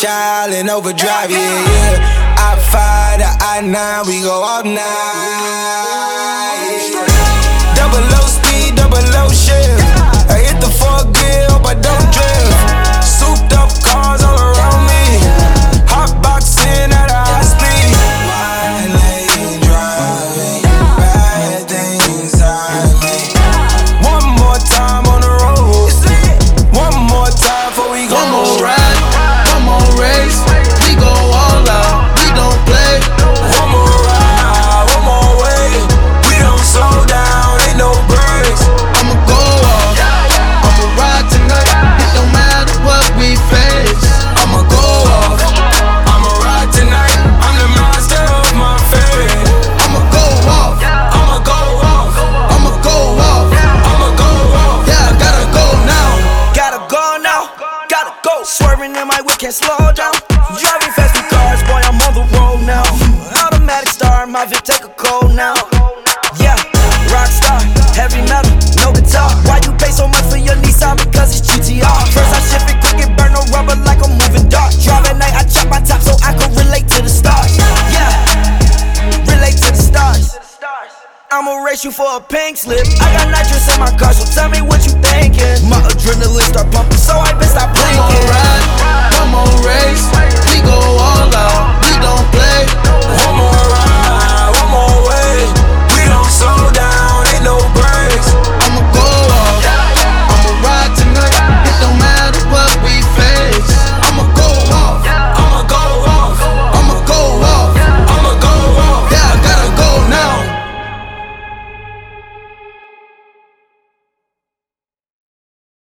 child in overdrive, yeah. I-5 to I-9, we go all night. Double low speed, double low shift. I hit the 4th gear, hope I don't drift. Souped up cars all around me. Hot boxing at a high speed. Wide lane driving, bad things I make. One more time on the road. One more time before we go. One more ride, one more race. We go all out, we don't play. One more ride, one more way. We don't slow down, ain't no breaks. I'ma go off, I'ma ride tonight. It don't matter what we face. I'ma go off, I'ma ride tonight. I'm the master of my fate. I'ma go off, I'ma go off, I'ma go off. I'ma go off. Yeah, I gotta go now. Gotta go now, gotta go. Swerving in my whip, can't slow down. Driving fast with cars, boy, I'm on the road now. Automatic star, my Vic take a cold now. Yeah, rock star, heavy metal, no guitar. Why you pay so much for your Nissan? Because it's GTR. First I shift it quick, it burn no rubber like a moving dart. Drive at night, I chop my top so I can relate to the stars. Yeah, relate to the stars. I'ma race you for a pink slip. I got nitrous in my car, so tell me what you thinking. My adrenaline start pumping, so I been stop One more blinking. ride,